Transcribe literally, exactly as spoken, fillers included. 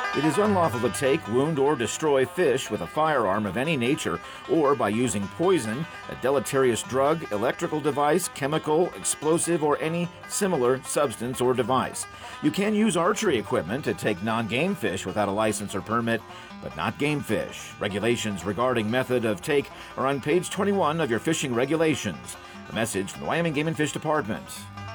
It is unlawful to take, wound, or destroy fish with a firearm of any nature or by using poison, a deleterious drug, electrical device, chemical, explosive, or any similar substance or device. You can use archery equipment to take non-game fish without a license or permit, but not game fish. Regulations regarding method of take are on page twenty-one of your fishing regulations. A message from the Wyoming Game and Fish Department.